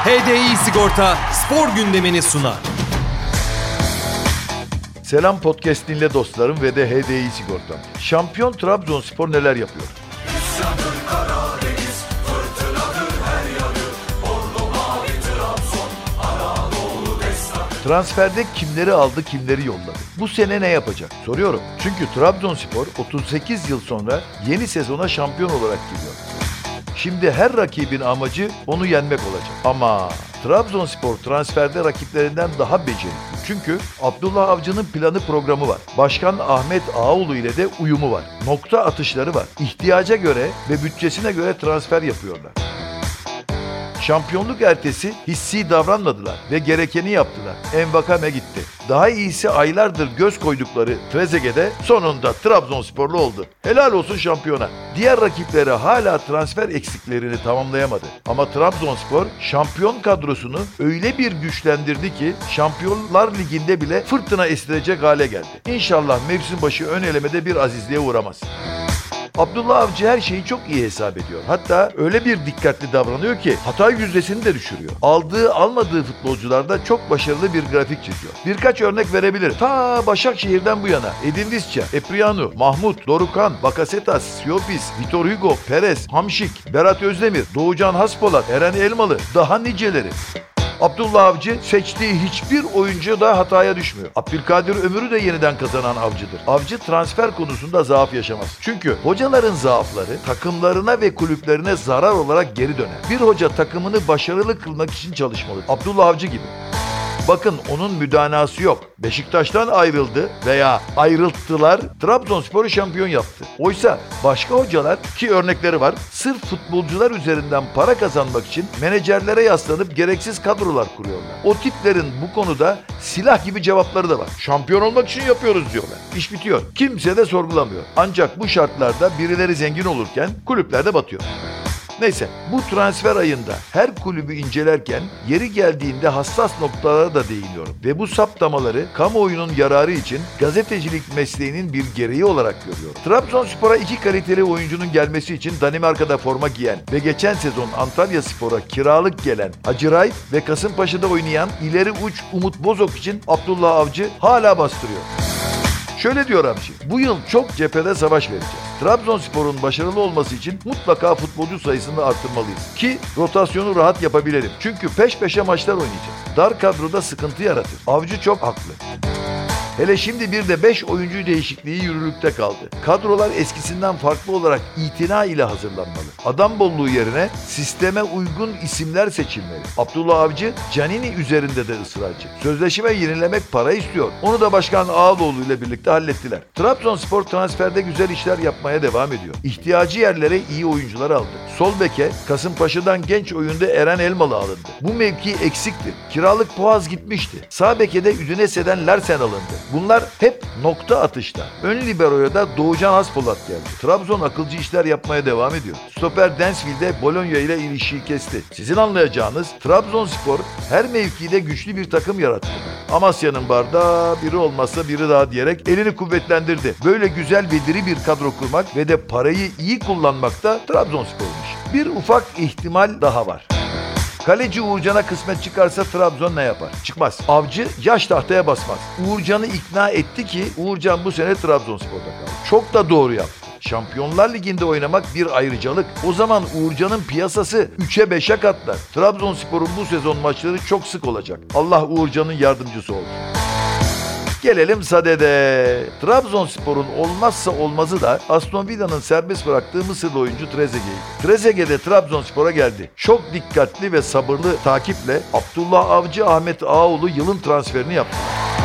HDI Sigorta spor gündemini sunar. Selam podcast dinle dostlarım ve de HDI Sigortam. Şampiyon Trabzonspor neler yapıyor? Transferde kimleri aldı, kimleri yolladı? Bu sene ne yapacak? Soruyorum. Çünkü Trabzonspor 38 yıl sonra yeni sezona şampiyon olarak giriyor. Şimdi her rakibin amacı onu yenmek olacak. Ama Trabzonspor transferde rakiplerinden daha becerikli. Çünkü Abdullah Avcı'nın planı programı var. Başkan Ahmet Ağaoğlu ile de uyumu var. Nokta atışları var. İhtiyaca göre ve bütçesine göre transfer yapıyorlar. Şampiyonluk ertesi hissi davranmadılar ve gerekeni yaptılar. Envakame gitti. Daha iyisi aylardır göz koydukları Trezeguet'de sonunda Trabzonsporlu oldu. Helal olsun şampiyona. Diğer rakipleri hala transfer eksiklerini tamamlayamadı. Ama Trabzonspor şampiyon kadrosunu öyle bir güçlendirdi ki Şampiyonlar Ligi'nde bile fırtına estirecek hale geldi. İnşallah mevsim başı ön elemede bir azizliğe uğramaz. Abdullah Avcı her şeyi çok iyi hesap ediyor. Hatta öyle bir dikkatli davranıyor ki hata yüzdesini de düşürüyor. Aldığı almadığı futbolcularda çok başarılı bir grafik çiziyor. Birkaç örnek verebilirim. Ta Başakşehir'den bu yana Edin Visca, Epriano, Mahmut, Dorukhan, Bakasetas, Siopis, Vitor Hugo, Perez, Hamşik, Berat Özdemir, Doğucan Haspolat, Eren Elmalı, daha niceleri. Abdullah Avcı seçtiği hiçbir oyuncu da hataya düşmüyor. Abdülkadir Ömür'ü de yeniden kazanan Avcı'dır. Avcı transfer konusunda zaaf yaşamaz. Çünkü hocaların zaafları takımlarına ve kulüplerine zarar olarak geri döner. Bir hoca takımını başarılı kılmak için çalışmalı. Abdullah Avcı gibi. Bakın onun müdanası yok. Beşiktaş'tan ayrıldı veya ayrılttılar, Trabzonspor'u şampiyon yaptı. Oysa başka hocalar, ki örnekleri var, sırf futbolcular üzerinden para kazanmak için menajerlere yaslanıp gereksiz kadrolar kuruyorlar. O tiplerin bu konuda silah gibi cevapları da var. Şampiyon olmak için yapıyoruz diyorlar. İş bitiyor. Kimse de sorgulamıyor. Ancak bu şartlarda birileri zengin olurken kulüpler de batıyor. Neyse, bu transfer ayında her kulübü incelerken yeri geldiğinde hassas noktalara da değiniyorum. Ve bu saptamaları kamuoyunun yararı için gazetecilik mesleğinin bir gereği olarak görüyorum. Trabzonspor'a iki kaliteli oyuncunun gelmesi için Danimarka'da forma giyen ve geçen sezon Antalyaspor'a kiralık gelen Hacıray ve Kasımpaşa'da oynayan ileri uç Umut Bozok için Abdullah Avcı hala bastırıyor. Şöyle diyor Avcı, bu yıl çok cephede savaş vereceğiz. Trabzonspor'un başarılı olması için mutlaka futbolcu sayısını arttırmalıyız. Ki rotasyonu rahat yapabilelim. Çünkü peş peşe maçlar oynayacağız. Dar kadroda sıkıntı yaratır. Avcı çok haklı. Hele şimdi bir de 5 oyuncu değişikliği yürürlükte kaldı. Kadrolar eskisinden farklı olarak itina ile hazırlanmalı. Adam bolluğu yerine sisteme uygun isimler seçilmeli. Abdullah Avcı, Canini üzerinde de ısrarcı. Sözleşme yenilemek para istiyor. Onu da Başkan Ağaoğlu ile birlikte hallettiler. Trabzonspor transferde güzel işler yapmaya devam ediyor. İhtiyacı yerlere iyi oyuncular aldı. Sol beke Kasımpaşa'dan genç oyunda Eren Elmalı alındı. Bu mevki eksikti. Kiralık Boğaz gitmişti. Sağ beke de Üdünese'den Larsen alındı. Bunlar hep nokta atışta. Ön liberoya da Doğucan Haspolat geldi. Trabzon akılcı işler yapmaya devam ediyor. Stoper Densville'de Bologna ile ilişkiyi kesti. Sizin anlayacağınız Trabzonspor her mevkide güçlü bir takım yarattı. Amasya'nın bardağı biri olmazsa biri daha diyerek elini kuvvetlendirdi. Böyle güzel ve diri bir kadro kurmak ve de parayı iyi kullanmak da Trabzonspor'un işi. Bir ufak ihtimal daha var. Kaleci Uğurcan'a kısmet çıkarsa Trabzon ne yapar? Çıkmaz. Avcı yaş tahtaya basmaz. Uğurcan'ı ikna etti ki Uğurcan bu sene Trabzonspor'da kaldı. Çok da doğru yaptı. Şampiyonlar Ligi'nde oynamak bir ayrıcalık. O zaman Uğurcan'ın piyasası 3'e 5'e katlar. Trabzonspor'un bu sezon maçları çok sık olacak. Allah Uğurcan'ın yardımcısı olsun. Gelelim Sade'de. Trabzonspor'un olmazsa olmazı da Aston Villa'nın serbest bıraktığı Mısırlı oyuncu Trezeguet'ydi. Trezeguet de Trabzonspor'a geldi. Çok dikkatli ve sabırlı takiple Abdullah Avcı Ahmet Ağaoğlu yılın transferini yaptı.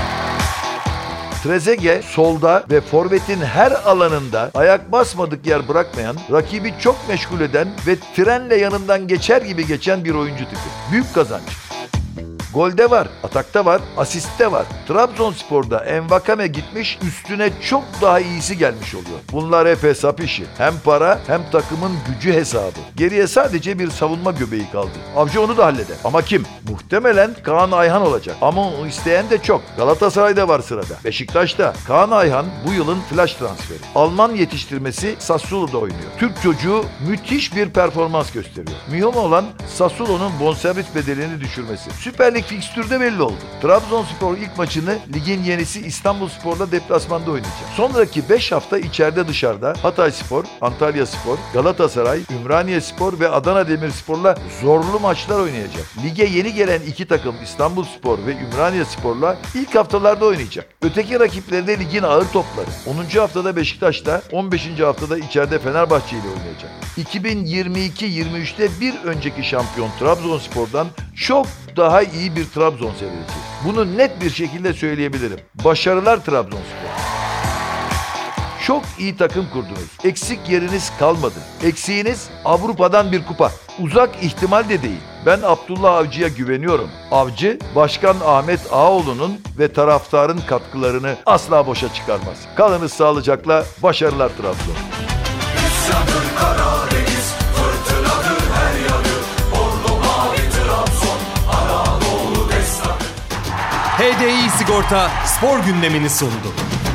Trezeguet solda ve forvetin her alanında ayak basmadık yer bırakmayan, rakibi çok meşgul eden ve trenle yanından geçer gibi geçen bir oyuncu tipi. Büyük kazanç. Golde var, atakta var, asistte var. Trabzonspor'da Envakame gitmiş, üstüne çok daha iyisi gelmiş oluyor. Bunlar hep hesap işi. Hem para hem takımın gücü hesabı. Geriye sadece bir savunma göbeği kaldı. Avcı onu da halleder. Ama kim? Muhtemelen Kaan Ayhan olacak. Ama onu isteyen de çok. Galatasaray'da var sırada. Beşiktaş'ta. Kaan Ayhan bu yılın flash transferi. Alman yetiştirmesi Sassuolo'da oynuyor. Türk çocuğu müthiş bir performans gösteriyor. Mühim olan Sassuolo'nun bonservis bedelini düşürmesi. Süper Lig fikstürde belli oldu. Trabzonspor ilk maçını ligin yenisi İstanbulspor'la deplasmanda oynayacak. Sonraki 5 hafta içeride dışarıda Hatayspor, Antalyaspor, Galatasaray, Ümraniyespor ve Adana Demirspor'la zorlu maçlar oynayacak. Lige yeni gelen iki takım İstanbulspor ve Ümraniyespor'la ilk haftalarda oynayacak. Öteki rakipleri de ligin ağır topları. 10. haftada Beşiktaş'ta, 15. haftada içeride Fenerbahçe ile oynayacak. 2022-23'te bir önceki şampiyon Trabzonspor'dan çok daha iyi bir Trabzon seyredeceğiz. Bunu net bir şekilde söyleyebilirim. Başarılar Trabzonspor. Çok iyi takım kurdunuz. Eksik yeriniz kalmadı. Eksiğiniz Avrupa'dan bir kupa. Uzak ihtimal de değil. Ben Abdullah Avcı'ya güveniyorum. Avcı, Başkan Ahmet Ağaoğlu'nun ve taraftarın katkılarını asla boşa çıkarmaz. Kalınız sağlıcakla, başarılar Trabzon. İsyandır Karadeniz, fırtınadır her yanı. Bordo mavi Trabzon, Anadolu destanı. HDI Sigorta spor gündemini sundu.